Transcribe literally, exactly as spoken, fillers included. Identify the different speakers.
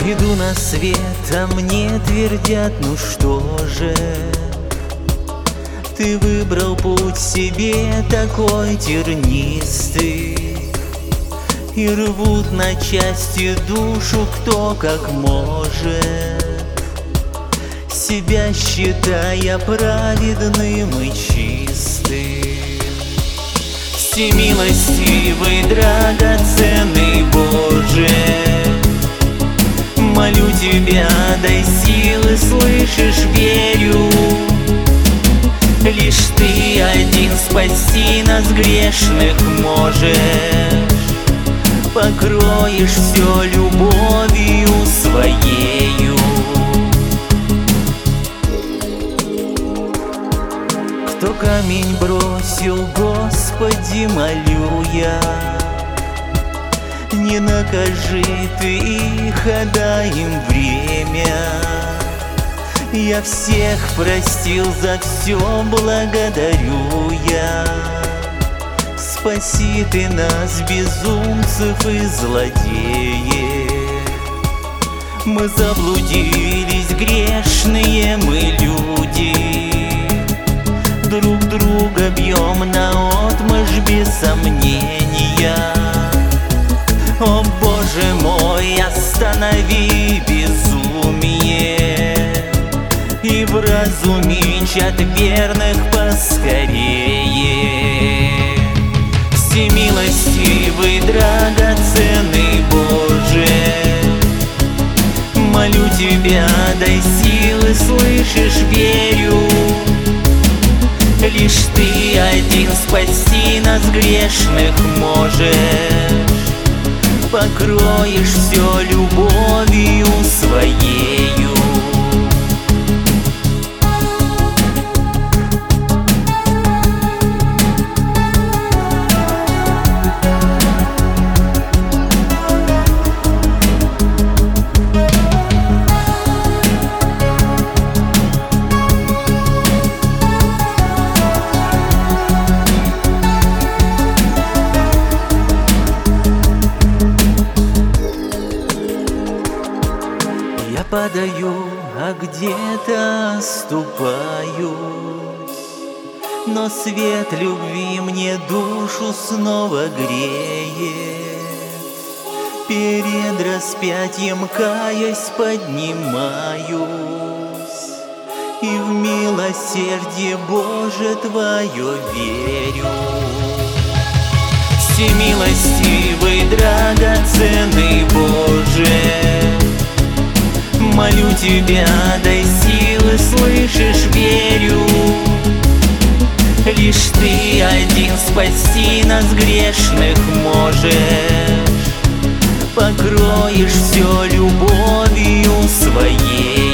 Speaker 1: Иду на свет, а мне твердят: ну что же, ты выбрал путь себе такой тернистый, и рвут на части душу кто как может, себя считая праведным и чистым. Всемилостивый, драгоценный Боже, молю Тебя, дай силы, слышишь, верю. Лишь Ты один спасти нас грешных можешь, покроешь все любовью Своею. Кто камень бросил, Господи, молю я, не накажи Ты их, а дай им время. Я всех простил, за все благодарю я. Спаси Ты нас, безумцев и злодеев. Мы заблудились, грешные мы люди, друг друга бьем наотмашь без сомнения. О Боже мой, останови безумие и вразуми чад верных поскорее. Всемилостивый, драгоценный Боже, молю Тебя, дай силы, слышишь, верю. Лишь Ты один спасти нас грешных можешь, покроешь все любовью Своею. Падаю, а где-то оступаюсь, но свет любви мне душу снова греет. Перед распятием каясь поднимаюсь, и в милосердие Боже Твое верю. Всемилостивый, драгоценный Боже, молю Тебя, дай силы, слышишь, верю. Лишь Ты один спасти нас грешных можешь, покроешь все любовью Своей.